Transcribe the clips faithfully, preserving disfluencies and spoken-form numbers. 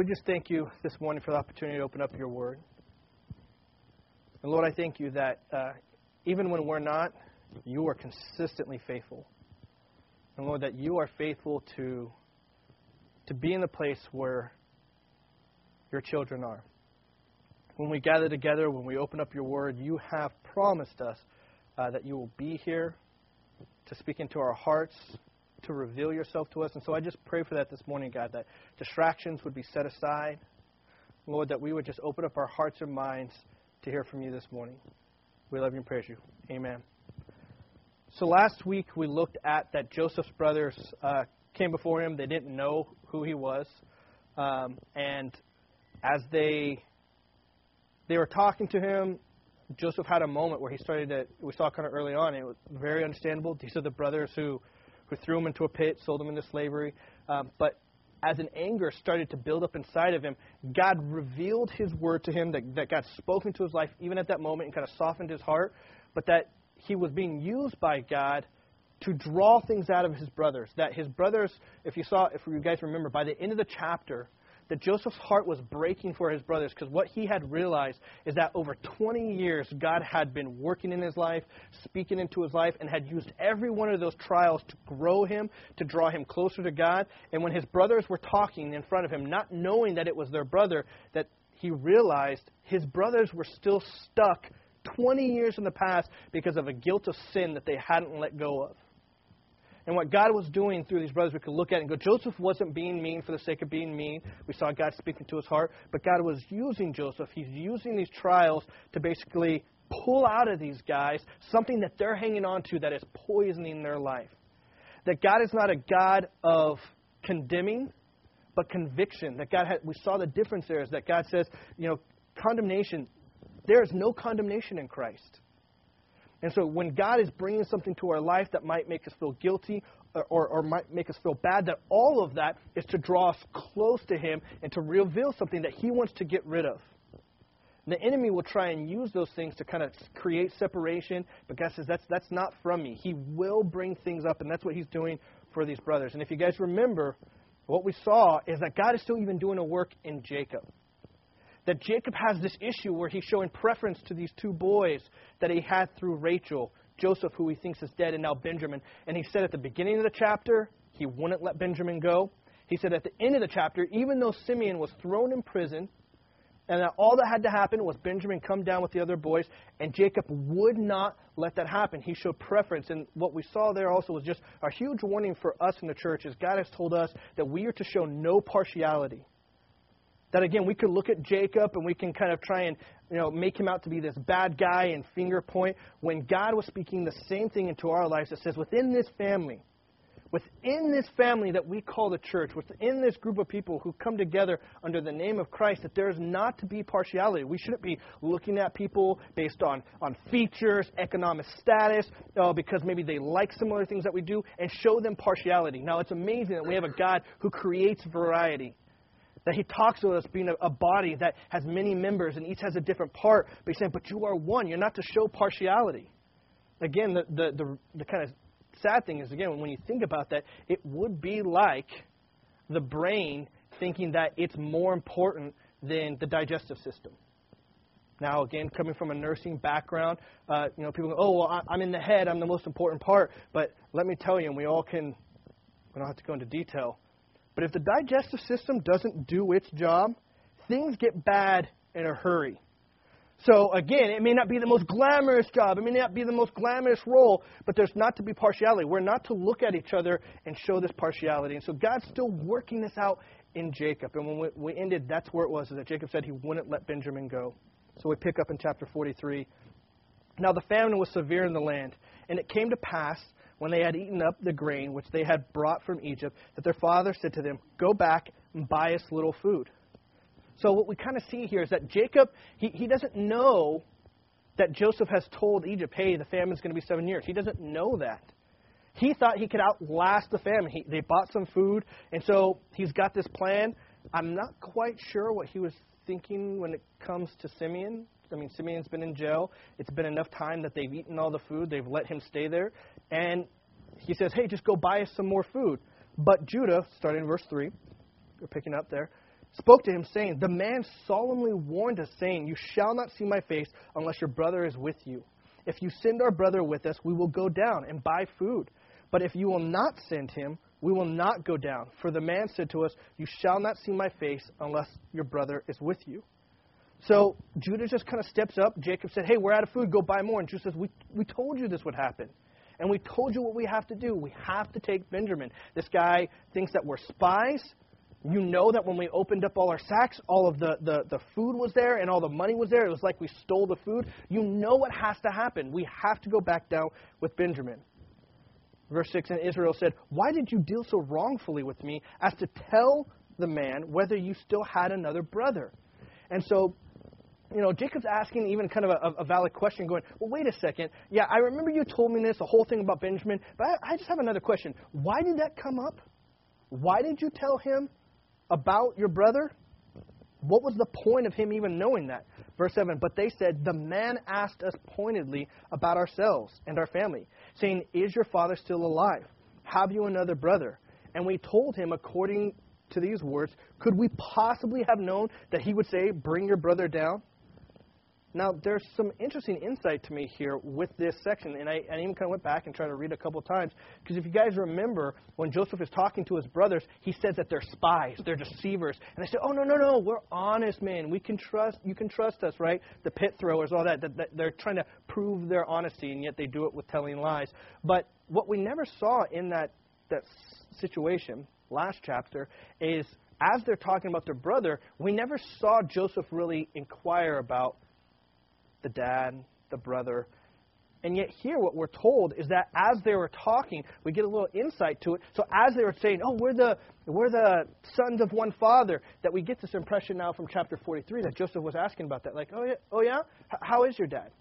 we just thank you this morning for the opportunity to open up your word. And Lord, I thank you that uh, even when we're not, you are consistently faithful. And Lord, that you are faithful to, to be in the place where your children are. When we gather together, when we open up your word, you have promised us uh, that you will be here to speak into our hearts, to reveal yourself to us. And so I just pray for that this morning, God, that distractions would be set aside. Lord, that we would just open up our hearts and minds to hear from you this morning. We love you and praise you. Amen. So last week we looked at that Joseph's brothers uh, came before him. They didn't know who he was. Um, and as they they were talking to him, Joseph had a moment where he started to, we saw kind of early on, it was very understandable. These are the brothers who who threw him into a pit, sold him into slavery. Um, but as an anger started to build up inside of him, God revealed his word to him, that, that God spoke into his life even at that moment and kind of softened his heart, but that he was being used by God to draw things out of his brothers. That his brothers, if you saw, if you guys remember, by the end of the chapter, that Joseph's heart was breaking for his brothers, because what he had realized is that over twenty years, God had been working in his life, speaking into his life, and had used every one of those trials to grow him, to draw him closer to God. And when his brothers were talking in front of him, not knowing that it was their brother, that he realized his brothers were still stuck twenty years in the past because of a guilt of sin that they hadn't let go of. And what God was doing through these brothers, we could look at it and go, Joseph wasn't being mean for the sake of being mean. We saw God speaking to his heart. But God was using Joseph. He's using these trials to basically pull out of these guys something that they're hanging on to that is poisoning their life. That God is not a God of condemning, but conviction. That God had, we saw the difference there is that God says, you know, condemnation, there is no condemnation in Christ. And so when God is bringing something to our life that might make us feel guilty or, or, or might make us feel bad, that all of that is to draw us close to him and to reveal something that he wants to get rid of. And the enemy will try and use those things to kind of create separation, but God says that's, that's not from me. He will bring things up, and that's what he's doing for these brothers. And if you guys remember, what we saw is that God is still even doing a work in Jacob. That Jacob has this issue where he's showing preference to these two boys that he had through Rachel, Joseph, who he thinks is dead, and now Benjamin. And he said at the beginning of the chapter, he wouldn't let Benjamin go. He said at the end of the chapter, even though Simeon was thrown in prison, and that all that had to happen was Benjamin come down with the other boys, and Jacob would not let that happen. He showed preference. And what we saw there also was just a huge warning for us in the church, is God has told us that we are to show no partiality. That, again, we could look at Jacob and we can kind of try and, you know, make him out to be this bad guy and finger point, when God was speaking the same thing into our lives. It says within this family, within this family that we call the church, within this group of people who come together under the name of Christ, that there is not to be partiality. We shouldn't be looking at people based on, on features, economic status, uh, because maybe they like similar things that we do, and show them partiality. Now, it's amazing that we have a God who creates variety. That he talks to us being a, a body that has many members and each has a different part. But he's saying, but you are one. You're not to show partiality. Again, the, the, the, the kind of sad thing is, again, when you think about that, it would be like the brain thinking that it's more important than the digestive system. Now, again, coming from a nursing background, uh, you know, people go, oh, well, I, I'm in the head. I'm the most important part. But let me tell you, and we all can, we don't have to go into detail, but if the digestive system doesn't do its job, things get bad in a hurry. So, again, it may not be the most glamorous job. It may not be the most glamorous role, but there's not to be partiality. We're not to look at each other and show this partiality. And so God's still working this out in Jacob. And when we, we ended, that's where it was, is that Jacob said he wouldn't let Benjamin go. So we pick up in chapter forty-three. Now the famine was severe in the land, and it came to pass, when they had eaten up the grain which they had brought from Egypt, that their father said to them, go back and buy us little food. So what we kind of see here is that Jacob, he, he doesn't know that Joseph has told Egypt, hey, the famine's going to be seven years. He doesn't know that. He thought he could outlast the famine. He, they bought some food, and so he's got this plan. I'm not quite sure what he was thinking when it comes to Simeon. I mean, Simeon's been in jail. It's been enough time that they've eaten all the food. They've let him stay there. And he says, hey, just go buy us some more food. But Judah, starting in verse three, we're picking up there, spoke to him, saying, the man solemnly warned us, saying, you shall not see my face unless your brother is with you. If you send our brother with us, we will go down and buy food. But if you will not send him, we will not go down. For the man said to us, you shall not see my face unless your brother is with you. So Judah just kind of steps up. Jacob said, hey, we're out of food. Go buy more. And Judah says, we, we told you this would happen. And we told you what we have to do. We have to take Benjamin. This guy thinks that we're spies. You know that when we opened up all our sacks, all of the, the, the food was there and all the money was there. It was like we stole the food. You know what has to happen. We have to go back down with Benjamin. Verse six, and Israel said, why did you deal so wrongfully with me as to tell the man whether you still had another brother? And so, you know, Jacob's asking even kind of a, a valid question, going, well, wait a second. Yeah, I remember you told me this, the whole thing about Benjamin, but I, I just have another question. Why did that come up? Why did you tell him about your brother? What was the point of him even knowing that? Verse seven, but they said, the man asked us pointedly about ourselves and our family, saying, is your father still alive? Have you another brother? And we told him, according to these words, could we possibly have known that he would say, bring your brother down? Now, there's some interesting insight to me here with this section, and I, I even kind of went back and tried to read a couple of times, because if you guys remember, when Joseph is talking to his brothers, he says that they're spies, they're deceivers, and they say, oh, no, no, no, we're honest men, we can trust, you can trust us, right? The pit throwers, all that, that, that they're trying to prove their honesty, and yet they do it with telling lies. But what we never saw in that, that situation, last chapter, is as they're talking about their brother, we never saw Joseph really inquire about the dad, the brother. And yet here what we're told is that as they were talking, we get a little insight to it. So as they were saying, oh, we're the we're the sons of one father, that we get this impression now from chapter forty-three that Joseph was asking about that. Like, oh yeah, oh yeah? H- how is your dad?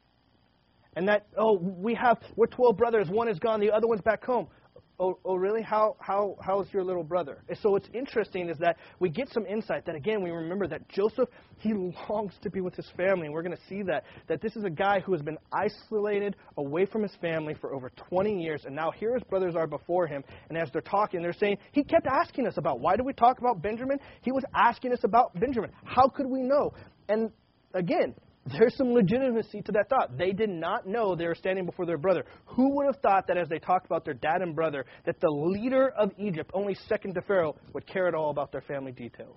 And that, oh, we have, we're twelve brothers, one is gone, the other one's back home. Oh, oh, really? How how how's your little brother? And so what's interesting is that we get some insight that, again, we remember that Joseph, he longs to be with his family. And we're going to see that, that this is a guy who has been isolated away from his family for over twenty years. And now here his brothers are before him. And as they're talking, they're saying, he kept asking us about, why do we talk about Benjamin? He was asking us about Benjamin. How could we know? And again, there's some legitimacy to that thought. They did not know they were standing before their brother. Who would have thought that as they talked about their dad and brother, that the leader of Egypt, only second to Pharaoh, would care at all about their family details?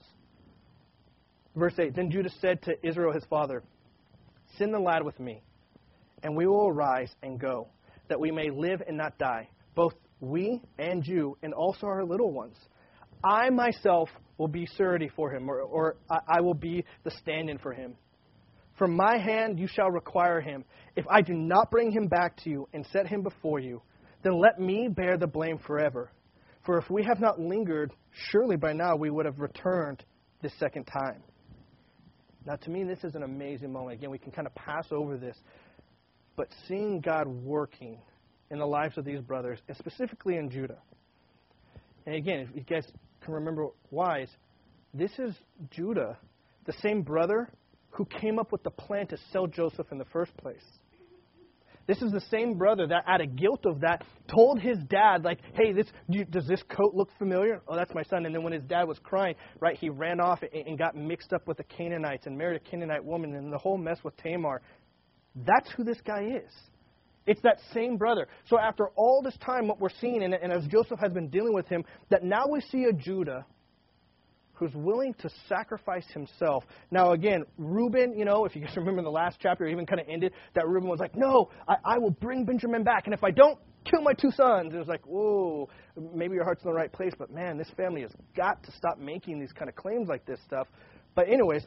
Verse eight, then Judah said to Israel his father, send the lad with me, and we will arise and go, that we may live and not die, both we and you, and also our little ones. I myself will be surety for him, or, or I will be the stand-in for him. From my hand you shall require him. If I do not bring him back to you and set him before you, then let me bear the blame forever. For if we have not lingered, surely by now we would have returned this second time. Now, to me, this is an amazing moment. Again, we can kind of pass over this. But seeing God working in the lives of these brothers, and specifically in Judah. And again, if you guys can remember wise, this is Judah, the same brother who came up with the plan to sell Joseph in the first place. This is the same brother that, out of guilt of that, told his dad, like, hey, this do you, does this coat look familiar? Oh, that's my son. And then when his dad was crying, right, he ran off and, and got mixed up with the Canaanites and married a Canaanite woman, and the whole mess with Tamar. That's who this guy is. It's that same brother. So after all this time, what we're seeing, and, and as Joseph has been dealing with him, that now we see a Judah who's willing to sacrifice himself. Now, again, Reuben, you know, if you guys remember in the last chapter, it even kind of ended that Reuben was like, no, I, I will bring Benjamin back, and if I don't, kill my two sons. It was like, whoa, maybe your heart's in the right place, but man, this family has got to stop making these kind of claims like this stuff. But anyways,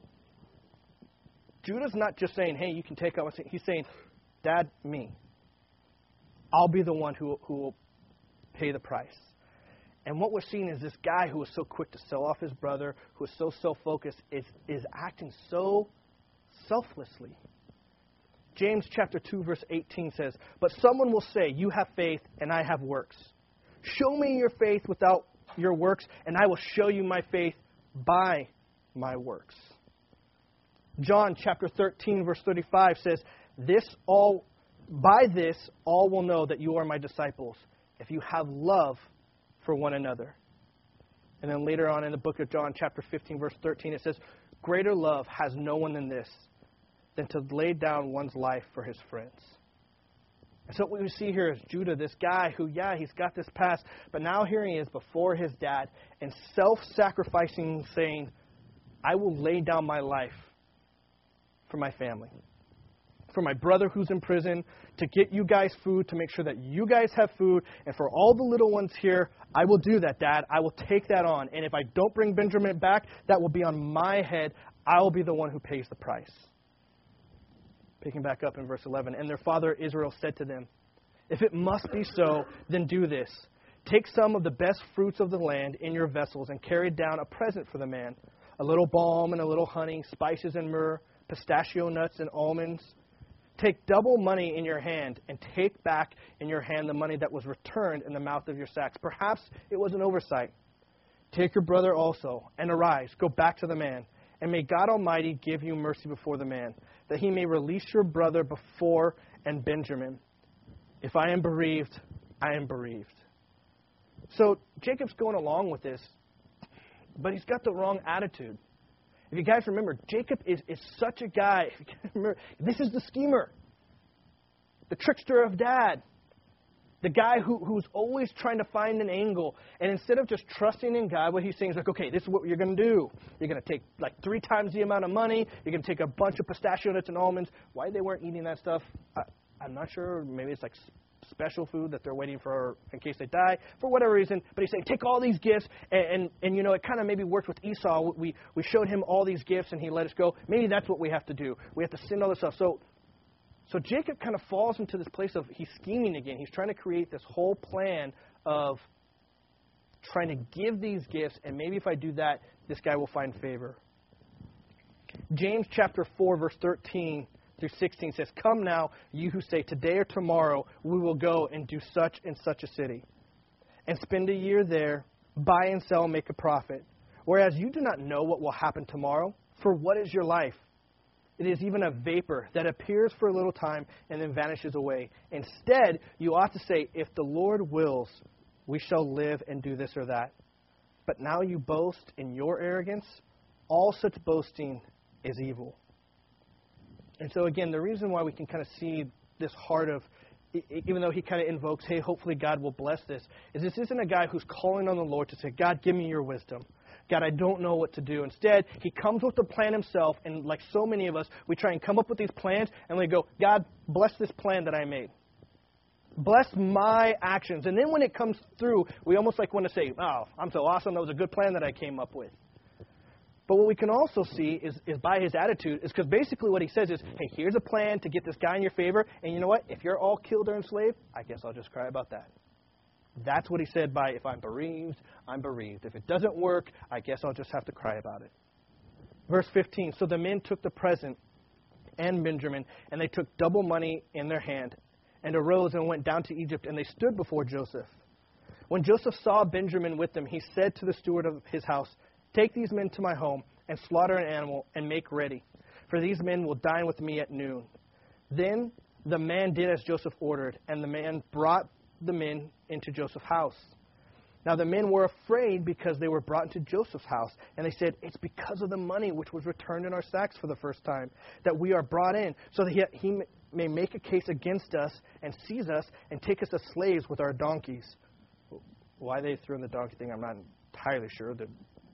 Judah's not just saying, hey, you can take out, he's saying, Dad, me. I'll be the one who, who will pay the price. And what we're seeing is this guy who was so quick to sell off his brother, who is so self-focused, is, is acting so selflessly. James chapter two, verse eighteen says, but someone will say, you have faith and I have works. Show me your faith without your works, and I will show you my faith by my works. John chapter thirteen, verse thirty-five says, this all by this all will know that you are my disciples, if you have love for one another. And then later on in the book of John, chapter fifteen, verse thirteen, it says, greater love has no one than this, than to lay down one's life for his friends. And so what we see here is Judah, this guy who, yeah, he's got this past, but now here he is before his dad and self-sacrificing, saying, I will lay down my life for my family, for my brother who's in prison, to get you guys food, to make sure that you guys have food, and for all the little ones here, I will do that, Dad. I will take that on. And if I don't bring Benjamin back, that will be on my head. I will be the one who pays the price. Picking back up in verse eleven, and their father Israel said to them, if it must be so, then do this. Take some of the best fruits of the land in your vessels and carry down a present for the man, a little balm and a little honey, spices and myrrh, pistachio nuts and almonds. Take double money in your hand and take back in your hand the money that was returned in the mouth of your sacks. Perhaps it was an oversight. Take your brother also and arise, go back to the man, and may God Almighty give you mercy before the man, that he may release your brother before and Benjamin. If I am bereaved, I am bereaved. So Jacob's going along with this, but he's got the wrong attitude. If you guys remember, Jacob is, is such a guy. If you guys remember, this is the schemer, the trickster of dad, the guy who, who's always trying to find an angle. And instead of just trusting in God, what he's saying is like, okay, this is what you're going to do. You're going to take like three times the amount of money. You're going to take a bunch of pistachio nuts and almonds. Why they weren't eating that stuff, I, I'm not sure. Maybe it's like special food that they're waiting for in case they die, for whatever reason. But he's saying, take all these gifts. And, and, and you know, it kind of maybe worked with Esau. We, we showed him all these gifts and he let us go. Maybe that's what we have to do. We have to send all this stuff. So, so Jacob kind of falls into this place of he's scheming again. He's trying to create this whole plan of trying to give these gifts. And maybe if I do that, this guy will find favor. James chapter four, verse thirteen through sixteen says, come now, you who say, today or tomorrow we will go and do such and such a city, and spend a year there, buy and sell, make a profit. Whereas you do not know what will happen tomorrow, for what is your life? It is even a vapor that appears for a little time and then vanishes away. Instead, you ought to say, if the Lord wills, we shall live and do this or that. But now you boast in your arrogance. All such boasting is evil. And so, again, the reason why we can kind of see this heart of, even though he kind of invokes, hey, hopefully God will bless this, is this isn't a guy who's calling on the Lord to say, God, give me your wisdom. God, I don't know what to do. Instead, he comes with the plan himself, and like so many of us, we try and come up with these plans, and we go, God, bless this plan that I made. Bless my actions. And then when it comes through, we almost like want to say, oh, I'm so awesome, that was a good plan that I came up with. But what we can also see is, is by his attitude, is because basically what he says is, hey, here's a plan to get this guy in your favor, and you know what? If you're all killed or enslaved, I guess I'll just cry about that. That's what he said by, if I'm bereaved, I'm bereaved. If it doesn't work, I guess I'll just have to cry about it. Verse fifteen, so the men took the present and Benjamin, and they took double money in their hand, and arose and went down to Egypt, and they stood before Joseph. When Joseph saw Benjamin with them, he said to the steward of his house, take these men to my home, and slaughter an animal, and make ready, for these men will dine with me at noon. Then the man did as Joseph ordered, and the man brought the men into Joseph's house. Now the men were afraid because they were brought into Joseph's house, and they said, it's because of the money which was returned in our sacks for the first time that we are brought in, so that he, he may make a case against us and seize us and take us as slaves with our donkeys. Why they threw in the donkey thing, I'm not entirely sure. The,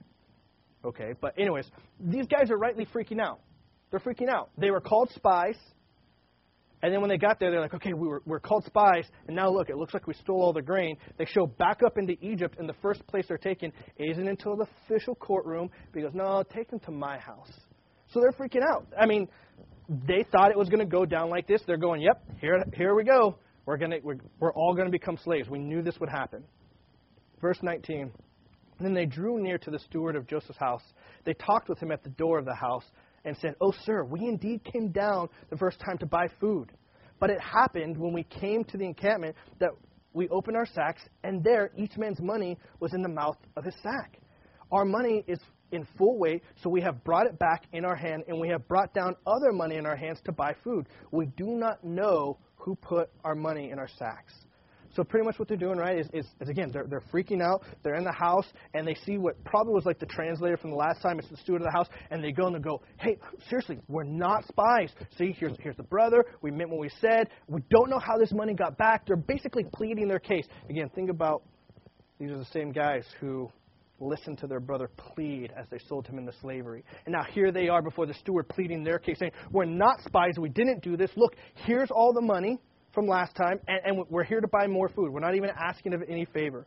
okay, but anyways, these guys are rightly freaking out. They're freaking out. They were called spies. And then when they got there, they're like, okay, we were, we're called spies, and now look, it looks like we stole all the grain. They show back up into Egypt, and the first place they're taken isn't until the official courtroom, because, no, take them to my house. So they're freaking out. I mean, they thought it was going to go down like this. They're going, yep, here here we go. We're gonna we're, we're all going to become slaves. We knew this would happen. Verse nineteen, and then they drew near to the steward of Joseph's house. They talked with him at the door of the house, and said, oh, sir, we indeed came down the first time to buy food. But it happened when we came to the encampment that we opened our sacks, and there each man's money was in the mouth of his sack. Our money is in full weight, so we have brought it back in our hand, and we have brought down other money in our hands to buy food. We do not know who put our money in our sacks. So pretty much what they're doing, right, is, is, is again, they're, they're freaking out. They're in the house, and they see what probably was like the translator from the last time. It's the steward of the house, and they go and they go, hey, seriously, we're not spies. See, here's, here's the brother. We meant what we said. We don't know how this money got back. They're basically pleading their case. Again, think about these are the same guys who listened to their brother plead as they sold him into slavery. And now here they are before the steward pleading their case, saying, we're not spies. We didn't do this. Look, here's all the money from last time, and, and we're here to buy more food. We're not even asking of any favor.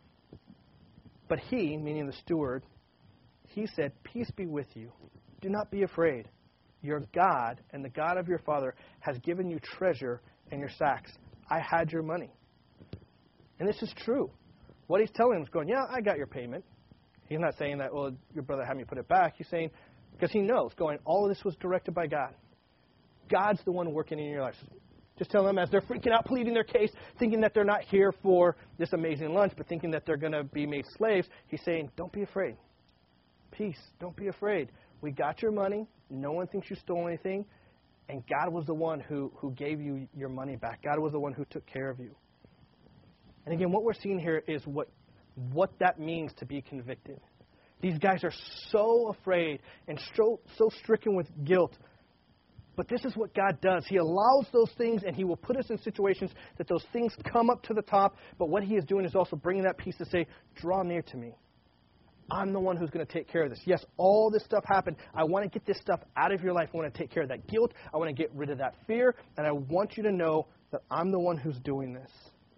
But he, meaning the steward, he said, peace be with you. Do not be afraid. Your God and the God of your father has given you treasure in your sacks. I had your money. And this is true. What he's telling him is going, yeah, I got your payment. He's not saying that, well, your brother had me put it back. He's saying, because he knows, going, all of this was directed by God. God's the one working in your life. Just tell them as they're freaking out, pleading their case, thinking that they're not here for this amazing lunch, but thinking that they're going to be made slaves. He's saying, don't be afraid. Peace. Don't be afraid. We got your money. No one thinks you stole anything. And God was the one who, who gave you your money back. God was the one who took care of you. And again, what we're seeing here is what, what that means to be convicted. These guys are so afraid and so, so stricken with guilt. But this is what God does. He allows those things, and he will put us in situations that those things come up to the top. But what he is doing is also bringing that peace to say, draw near to me. I'm the one who's going to take care of this. Yes, all this stuff happened. I want to get this stuff out of your life. I want to take care of that guilt. I want to get rid of that fear. And I want you to know that I'm the one who's doing this.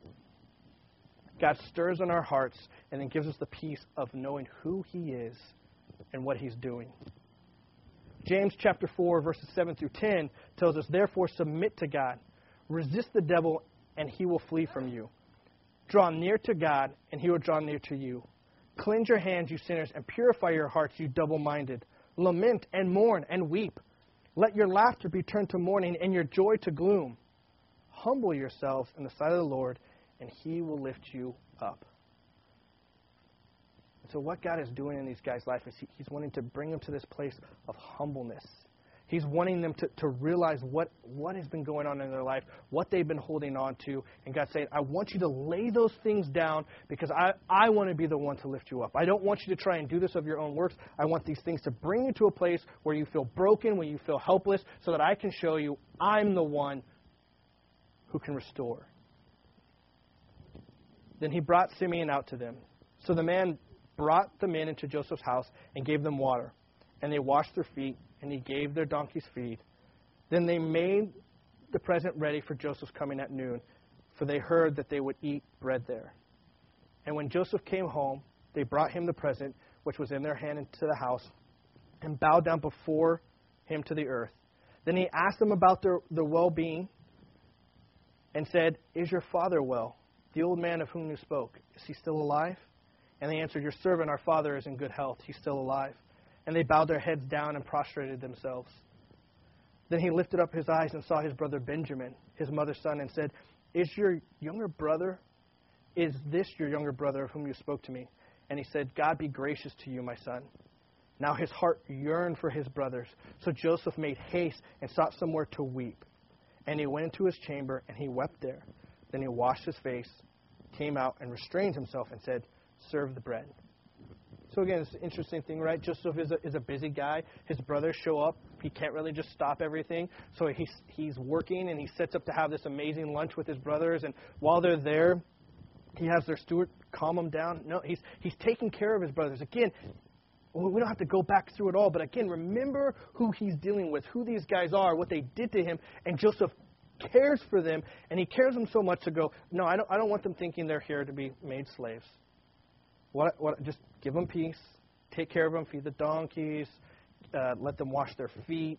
God stirs in our hearts and then gives us the peace of knowing who he is and what he's doing. James chapter four, verses seven through ten tells us, therefore submit to God. Resist the devil, and he will flee from you. Draw near to God, and he will draw near to you. Cleanse your hands, you sinners, and purify your hearts, you double-minded. Lament and mourn and weep. Let your laughter be turned to mourning and your joy to gloom. Humble yourselves in the sight of the Lord, and he will lift you up. So what God is doing in these guys' life is he, he's wanting to bring them to this place of humbleness. He's wanting them to, to realize what, what has been going on in their life, what they've been holding on to. And God's saying, I want you to lay those things down because I, I want to be the one to lift you up. I don't want you to try and do this of your own works. I want these things to bring you to a place where you feel broken, where you feel helpless, so that I can show you I'm the one who can restore. Then he brought Simeon out to them. So the man brought the men into Joseph's house and gave them water. And they washed their feet, and he gave their donkeys feed. Then they made the present ready for Joseph's coming at noon, for they heard that they would eat bread there. And when Joseph came home, they brought him the present, which was in their hand, into the house, and bowed down before him to the earth. Then he asked them about their, their well-being, and said, is your father well? The old man of whom you spoke, is he still alive? And they answered, your servant, our father, is in good health. He's still alive. And they bowed their heads down and prostrated themselves. Then he lifted up his eyes and saw his brother Benjamin, his mother's son, and said, Is your younger brother, is this your younger brother of whom you spoke to me? And he said, God be gracious to you, my son. Now his heart yearned for his brothers. So Joseph made haste and sought somewhere to weep. And he went into his chamber, and he wept there. Then he washed his face, came out, and restrained himself, and said, serve the bread. So again, it's an interesting thing, right? Joseph is a, is a busy guy. His brothers show up. He can't really just stop everything. So he's, he's working, and he sets up to have this amazing lunch with his brothers. And while they're there, he has their steward calm them down. No, he's, he's taking care of his brothers. Again, we don't have to go back through it all. But again, remember who he's dealing with, who these guys are, what they did to him. And Joseph cares for them, and he cares them so much to go, no, I don't, I don't want them thinking they're here to be made slaves. What, what, just give them peace, take care of them, feed the donkeys, uh, let them wash their feet.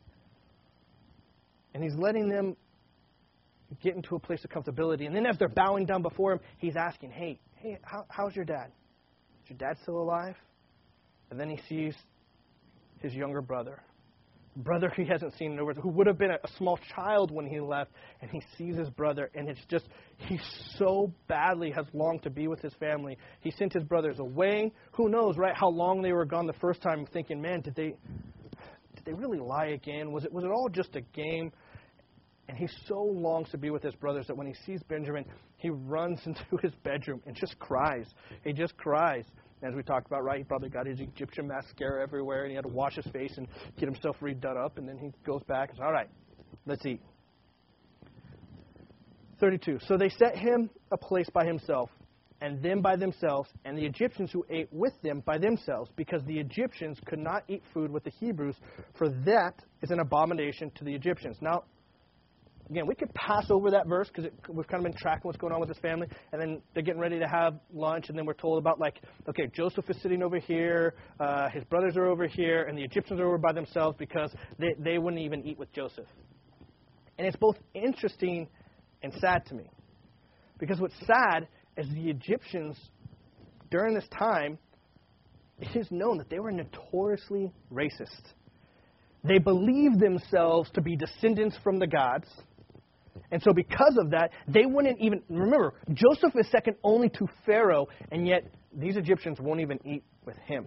And he's letting them get into a place of comfortability. And then as they're bowing down before him, he's asking, hey, hey, how, how's your dad? Is your dad still alive? And then he sees his younger brother, brother he hasn't seen in over, who would have been a, a small child when he left, and he sees his brother, and it's just, he so badly has longed to be with his family. He sent his brothers away. Who knows, right, how long they were gone the first time, thinking, man, did they did they really lie again? Was it was it all just a game? And he so longs to be with his brothers that when he sees Benjamin, he runs into his bedroom and just cries. He just cries. As we talked about, right, he probably got his Egyptian mascara everywhere, and he had to wash his face and get himself redone up, and then he goes back and says, all right, let's eat. thirty-two. So they set him a place by himself, and them by themselves, and the Egyptians who ate with them by themselves, because the Egyptians could not eat food with the Hebrews, for that is an abomination to the Egyptians. Now, again, we could pass over that verse because we've kind of been tracking what's going on with this family. And then they're getting ready to have lunch. And then we're told about, like, okay, Joseph is sitting over here. Uh, his brothers are over here. And the Egyptians are over by themselves because they, they wouldn't even eat with Joseph. And it's both interesting and sad to me. Because what's sad is the Egyptians, during this time, it is known that they were notoriously racist. They believed themselves to be descendants from the gods. And so because of that, they wouldn't even, remember, Joseph is second only to Pharaoh, and yet these Egyptians won't even eat with him.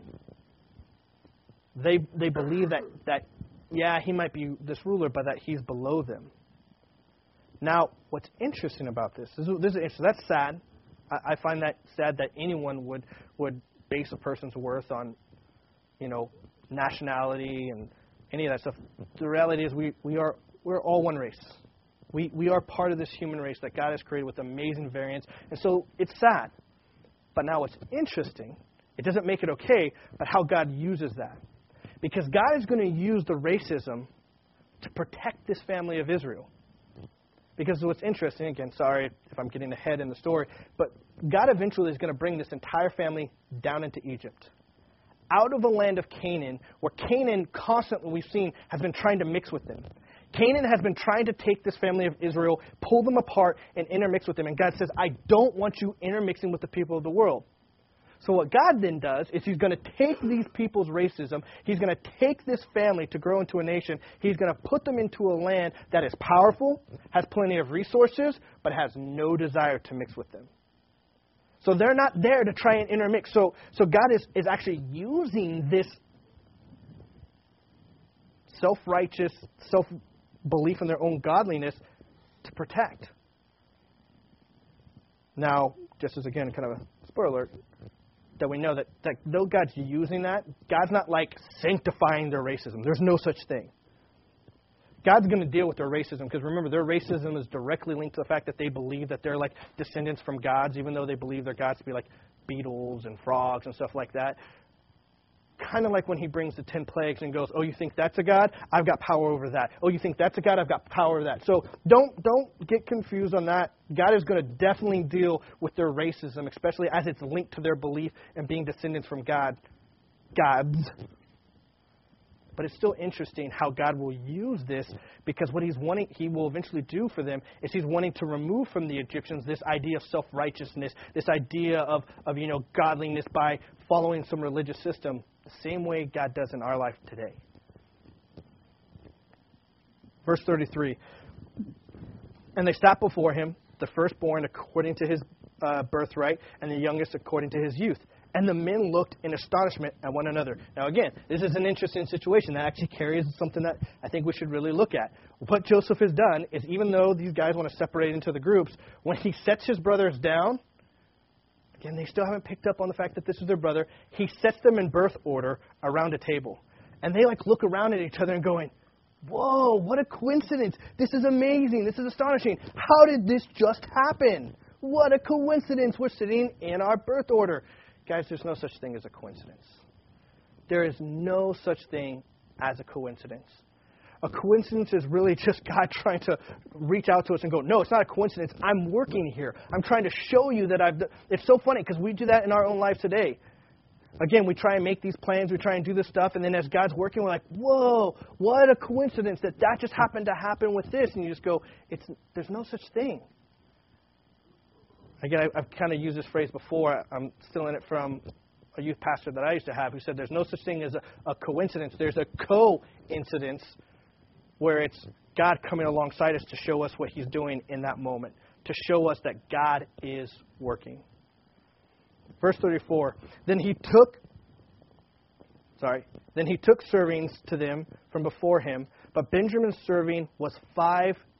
They they believe that, that, yeah, he might be this ruler, but that he's below them. Now, what's interesting about this, this is, this is interesting. That's sad. I, I find that sad that anyone would, would base a person's worth on, you know, nationality and any of that stuff. The reality is we, we are we're all one race. We we are part of this human race that God has created with amazing variance. And so it's sad. But now what's interesting, it doesn't make it okay, but how God uses that. Because God is going to use the racism to protect this family of Israel. Because what's interesting, again, sorry if I'm getting ahead in the story, but God eventually is going to bring this entire family down into Egypt. Out of the land of Canaan, where Canaan constantly, we've seen, has been trying to mix with them. Canaan has been trying to take this family of Israel, pull them apart, and intermix with them. And God says, I don't want you intermixing with the people of the world. So what God then does is he's going to take these people's racism, he's going to take this family to grow into a nation, he's going to put them into a land that is powerful, has plenty of resources, but has no desire to mix with them. So they're not there to try and intermix. So so God is, is actually using this self-righteous, self-belief in their own godliness to protect. Now, just as, again, kind of a spoiler alert, that we know that, that though God's using that, God's not like sanctifying their racism. There's no such thing. God's going to deal with their racism because, remember, their racism is directly linked to the fact that they believe that they're like descendants from gods, even though they believe their gods to be like beetles and frogs and stuff like that. Kind of like when he brings the ten plagues and goes, oh, you think that's a god? I've got power over that. Oh, you think that's a god? I've got power over that. So don't don't get confused on that. God is going to definitely deal with their racism, especially as it's linked to their belief in being descendants from God, gods. But it's still interesting how God will use this, because what he's wanting, he will eventually do for them is he's wanting to remove from the Egyptians this idea of self-righteousness, this idea of, of you know, godliness by following some religious system, the same way God does in our life today. Verse thirty-three. And they sat before him, the firstborn according to his uh, birthright, and the youngest according to his youth. And the men looked in astonishment at one another. Now, again, this is an interesting situation that actually carries something that I think we should really look at. What Joseph has done is, even though these guys want to separate into the groups, when he sets his brothers down, again, they still haven't picked up on the fact that this is their brother. He sets them in birth order around a table. And they, like, look around at each other and going, whoa, what a coincidence. This is amazing. This is astonishing. How did this just happen? What a coincidence. We're sitting in our birth order. Guys, there's no such thing as a coincidence. There is no such thing as a coincidence. A coincidence is really just God trying to reach out to us and go, no, it's not a coincidence. I'm working here. I'm trying to show you that I've... It's so funny because we do that in our own lives today. Again, we try and make these plans. We try and do this stuff. And then as God's working, we're like, whoa, what a coincidence that that just happened to happen with this. And you just go, it's there's no such thing. Again, I've kind of used this phrase before. I'm still in it from a youth pastor that I used to have who said there's no such thing as a, a coincidence. There's a co-incidence where it's God coming alongside us to show us what he's doing in that moment, to show us that God is working. Verse thirty-four, then he took, sorry, then he took servings to them from before him, but Benjamin's serving was five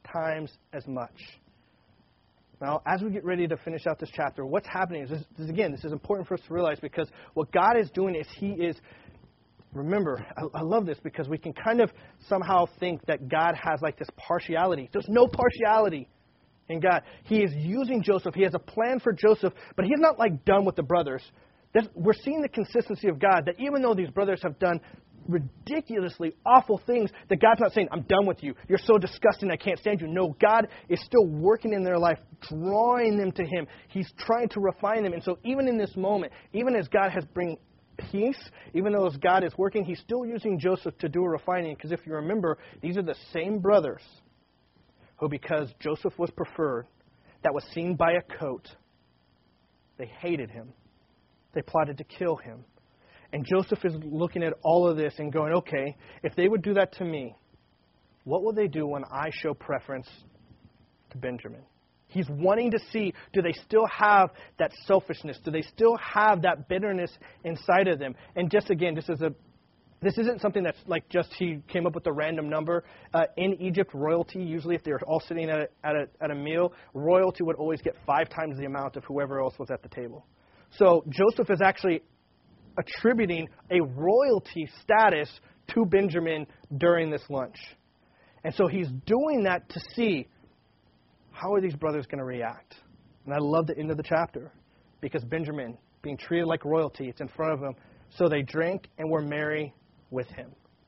times as much. Now, as we get ready to finish out this chapter, what's happening is, this, this, again, this is important for us to realize, because what God is doing is He is, remember, I, I love this, because we can kind of somehow think that God has like this partiality. There's no partiality in God. He is using Joseph. He has a plan for Joseph, but He's not like done with the brothers. That's, we're seeing the consistency of God, that even though these brothers have done ridiculously awful things, that God's not saying, I'm done with you. You're so disgusting, I can't stand you. No, God is still working in their life, drawing them to Him. He's trying to refine them. And so even in this moment, even as God has bring peace, even though as God is working, He's still using Joseph to do a refining. Because if you remember, these are the same brothers who, because Joseph was preferred, that was seen by a coat, they hated him. They plotted to kill him. And Joseph is looking at all of this and going, okay, if they would do that to me, what will they do when I show preference to Benjamin? He's wanting to see, do they still have that selfishness? Do they still have that bitterness inside of them? And just again, this is a, this isn't something that's like just he came up with a random number. Uh, in Egypt, royalty, usually if they were all sitting at a, at, a, at a meal, royalty would always get five times the amount of whoever else was at the table. So Joseph is actually attributing a royalty status to Benjamin during this lunch. And so he's doing that to see, how are these brothers going to react? And I love the end of the chapter, because Benjamin, being treated like royalty, it's in front of him. So they drank and were merry with him.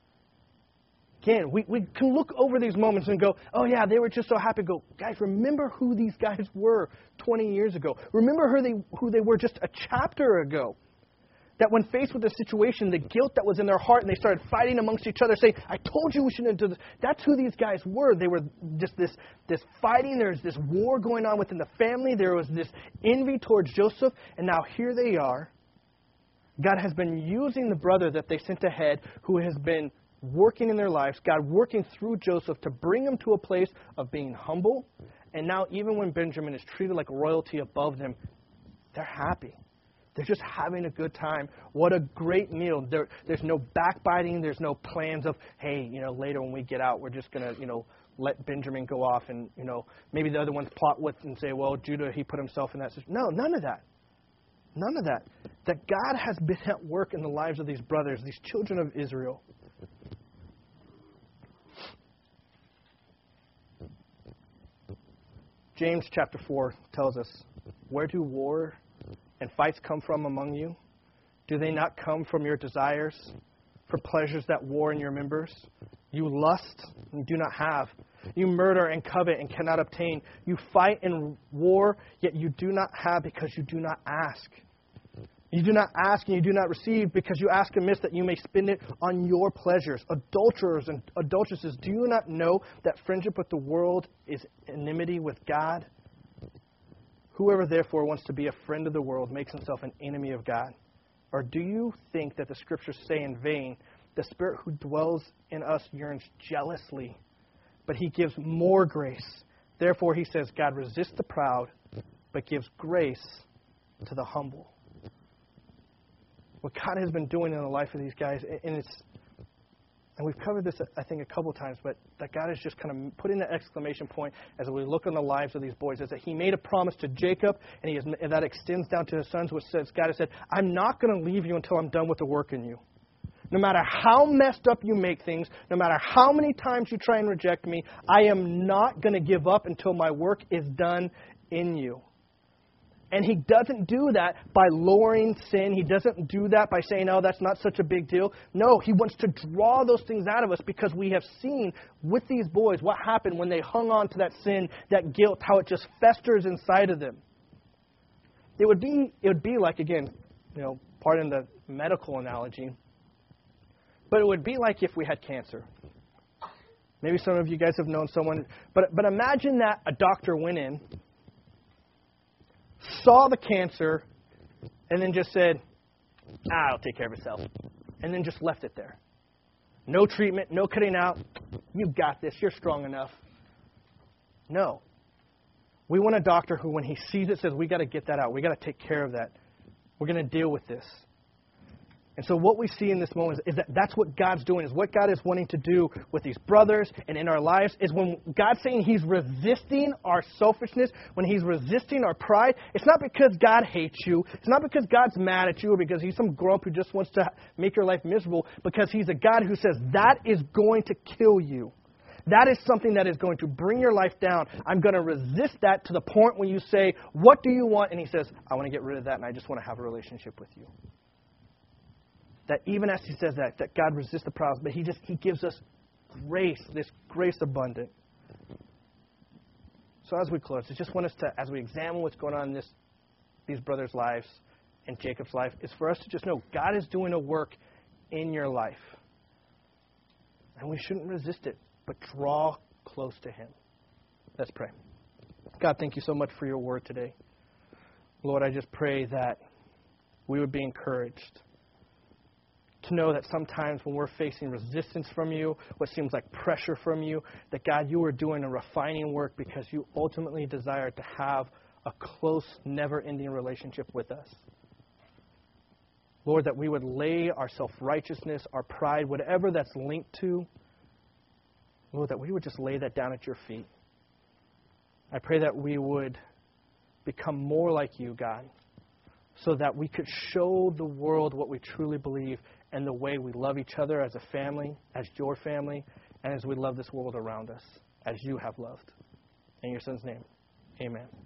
Again, we, we can look over these moments and go, oh yeah, they were just so happy. Go, guys, remember who these guys were twenty years ago. Remember who they, who they were just a chapter ago. That when faced with a situation, the guilt that was in their heart, and they started fighting amongst each other, saying, I told you we shouldn't do this. That's who these guys were. They were just this, this fighting. There's this war going on within the family. There was this envy towards Joseph. And now here they are. God has been using the brother that they sent ahead, who has been working in their lives, God working through Joseph to bring them to a place of being humble. And now even when Benjamin is treated like royalty above them, they're happy. They're just having a good time. What a great meal. There, there's no backbiting. There's no plans of, hey, you know, later when we get out, we're just going to, you know, let Benjamin go off and, you know, maybe the other ones plot with and say, well, Judah, he put himself in that situation. No, none of that. None of that. That God has been at work in the lives of these brothers, these children of Israel. James chapter four tells us, where do war and fights come from among you? Do they not come from your desires for pleasures that war in your members? You lust and do not have. You murder and covet and cannot obtain. You fight and war, yet you do not have because you do not ask. You do not ask and you do not receive because you ask amiss that you may spend it on your pleasures. Adulterers and adulteresses, do you not know that friendship with the world is enmity with God? Whoever therefore wants to be a friend of the world makes himself an enemy of God. Or do you think that the Scriptures say in vain, the Spirit who dwells in us yearns jealously, but He gives more grace. Therefore, He says, God resists the proud, but gives grace to the humble. What God has been doing in the life of these guys, and it's, and we've covered this, I think, a couple of times, but that God is just kind of putting an exclamation point as we look on the lives of these boys, is that He made a promise to Jacob, and, he has, and that extends down to His sons, which says, God has said, I'm not going to leave you until I'm done with the work in you. No matter how messed up you make things, no matter how many times you try and reject me, I am not going to give up until my work is done in you. And He doesn't do that by lowering sin. He doesn't do that by saying, oh, that's not such a big deal. No, He wants to draw those things out of us because we have seen with these boys what happened when they hung on to that sin, that guilt, how it just festers inside of them. It would be, it would be like, again, you know, pardon the medical analogy, but it would be like if we had cancer. Maybe some of you guys have known someone, but but imagine that a doctor went in, saw the cancer, and then just said, ah, it'll take care of itself. And then just left it there. No treatment, no cutting out. You got this. You're strong enough. No. We want a doctor who, when he sees it, says, we got to get that out. We got to take care of that. We're going to deal with this. And so what we see in this moment is, is that that's what God's doing, is what God is wanting to do with these brothers and in our lives, is when God's saying he's resisting our selfishness, when he's resisting our pride, it's not because God hates you, it's not because God's mad at you or because he's some grump who just wants to make your life miserable, because he's a God who says that is going to kill you. That is something that is going to bring your life down. I'm going to resist that to the point when you say, what do you want? And he says, I want to get rid of that and I just want to have a relationship with you. That even as he says that, that God resists the proud, but he just he gives us grace, this grace abundant. So as we close, I just want us to, as we examine what's going on in this, these brothers' lives and Jacob's life, is for us to just know God is doing a work in your life. And we shouldn't resist it, but draw close to him. Let's pray. God, thank you so much for your word today. Lord, I just pray that we would be encouraged to know that sometimes when we're facing resistance from you, what seems like pressure from you, that God, you are doing a refining work because you ultimately desire to have a close, never-ending relationship with us. Lord, that we would lay our self-righteousness, our pride, whatever that's linked to, Lord, that we would just lay that down at your feet. I pray that we would become more like you, God, so that we could show the world what we truly believe and the way we love each other as a family, as your family, and as we love this world around us, as you have loved. In your Son's name, amen.